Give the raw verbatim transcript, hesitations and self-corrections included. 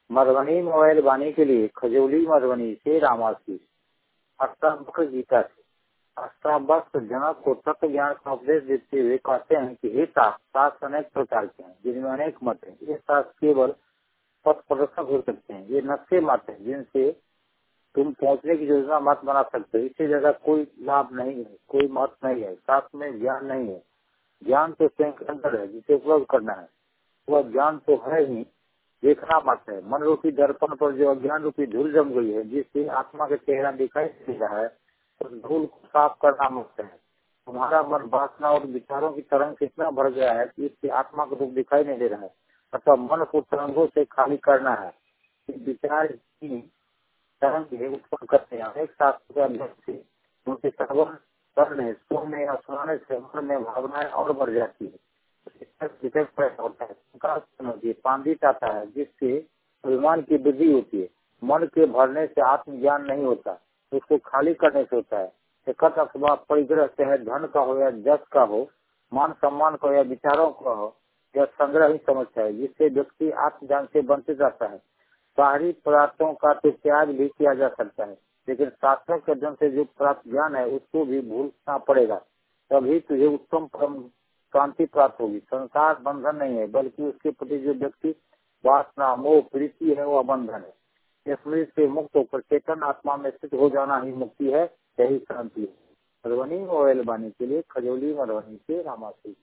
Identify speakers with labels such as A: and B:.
A: Madhubani mobile वाणी के लिए खजौली मधुबनी से रामाशीष। अष्टावक्र गीता से अष्टावक्र जनक को तत्व ज्ञान का उपदेश देते हुए कहते हैं कि हे तात, शास्त्र अनेक प्रकार के हैं जिनमें अनेक मत हैं। ये शास्त्र केवल पथ प्रदर्शक हो सकते हैं। ये नक्शे मत है जिनसे तुम पहुंचने की योजना मत बना सकते। इससे ज्यादा कोई लाभ नहीं है, कोई महत्व नहीं है। शास्त्र में ज्ञान नहीं है। ज्ञान तो स्वयं के अंदर है जिसे उपलब्ध करना है। वह ज्ञान तो है ही, देखना मत है। मन रूपी दर्पण पर जो अज्ञान रूपी धूल जम गई है, जिससे आत्मा का चेहरा दिखाई दे रहा है, उस धूल को साफ करना मत है। तुम्हारा मन वासना और विचारों की तरंग से इतना भर गया है कि इससे आत्मा का रूप दिखाई नहीं दे रहा है। अतः मन को तरंगों से खाली करना है। विचार की तरंग उत्पन्न करते हैं। एक शास्त्र के अध्ययन से उनके श्रवण करने, सुनने या सुनाने से मन में भावनाएं और बढ़ जाती है। होता है, पांडित आता है जिससे अभिमान की वृद्धि होती है। मन के भरने से आत्मज्ञान नहीं होता, उसको खाली करने से होता है। एकत्र अथवा परिग्रह चाहे धन का हो या जस का हो, मान सम्मान का या विचारों का हो, यह संग्रह ही समझता है, जिससे व्यक्ति आत्मज्ञान से वंचित रहता है। बाहरी पदार्थों का तो त्याग भी किया जा सकता है, लेकिन शास्त्रों के अध्ययन से जो प्राप्त ज्ञान है उसको भी भूलना पड़ेगा। तभी तुझे उत्तम परम शांति प्राप्त होगी। संसार बंधन नहीं है, बल्कि उसके प्रति जो व्यक्ति वासना मोह प्रीति है वह बंधन है। स्मृति से मुक्त होकर चेतन आत्मा में स्थित हो जाना ही मुक्ति है, यही शांति है। मधुबनी मोबाइल वाणी के लिए खजौली मधुबनी से रामाशीष।